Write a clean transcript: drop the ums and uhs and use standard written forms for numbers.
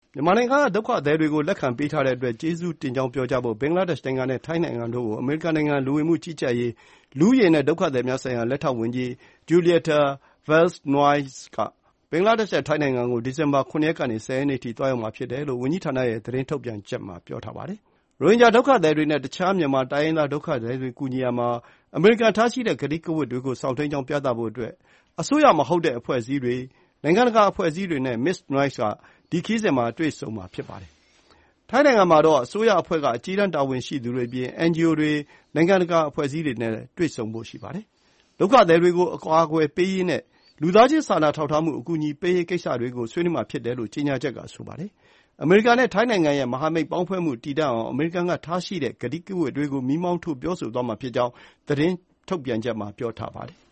မြန်မာနိုင်ငံကဒုက္ခသည်တွေကိုလက်ခံပေးထားတဲ့အတွက်ကျေးဇူးတင်ကြောင်းပြောကြားဖို့ဘင်္ဂလားဒေ့ရှ်နိုင်ငံနဲ့ထိုင်းနိုင်ငံတို့ကိုအမေရိကန်နိုင်ငံလူဝင်မှုကြီးကြပ်ရေး၊လူဦးရေနဲ့ဒုက္ခသည်များဆိုင်ရာလက်ထောက်ဝန်ကြီး Julieta Vance-Noyes ကဘင်္ဂလားဒေ့ရှ်နဲ့ထိုင်းနိုင်ငံကိုဒီဇင်ဘာ၇ ရက်ကနေ၁၀ ရက်နေ့အထိသွားရောက်မှာဖြစ်တယ်လို့ဝန်ကြီးဌာနရဲ့သတင်းထုတ်ပြန်ချက်မှာပြောထားပါတယ်။ရိုဟင်ဂျာဒုက္ခသည်တွေနဲ့တခြားမြန်မာတိုင်းရင်းသားဒုက္ခသည်တွေကူညီရာမှာအမေရိကန်ထားရှိတဲ့ကတိကဝတ်တွေကိုစောင့်ထိန်းကြောင်းပြသဖို့အတွက်အစိုးရမဟုတ်တဲ့အဖွဲ့အစည်းတွေ၊နိုင်ငံတကာအဖွဲ့အစည်းတွေနဲ့ မစ္စ Noyes ကဒီခရီးစဉ်မှာတွေ့ဆုံမှာဖြစ်ပါတယ်။ထိုင်းနိုင်ငံမှာတော့အစိုးရအဖွဲ့ကအကြီးတန်းတာဝန်ရှိသူတွေအပြင် NGO တွေ၊နိုင်ငံတကာအဖွဲ့အစည်းတွေနဲ့တွေ့ဆုံဖို့ရှိပါတယ်။ဒုက္ခသည်တွေကိုအကာအကွယ်ပေးရေးနဲ့လူသားချင်းစာနာထောက်ထားမှုအကူအညီပေးရေးကိစ္စတွေကိုဆွေးနွေးမှာဖြစ်တယ်လို့ကြေညာချက်ကဆိုပါတယ်။အမေရိကန်နဲ့ထိုင်းနိုင်ငံရဲ့မဟာမိတ်ပေါင်းဖွဲ့မှုတည်တံ့အောင်အမေရိကန်ကထားရှိတဲ့ကတိကဝတ်တွေကိုမီးမောင်းထိုးပြောဆိုသွားမှာဖြစ်ကြောင်းသတင်းထုတ်ပြန်ချက်မှာပြောထားပါတယ်။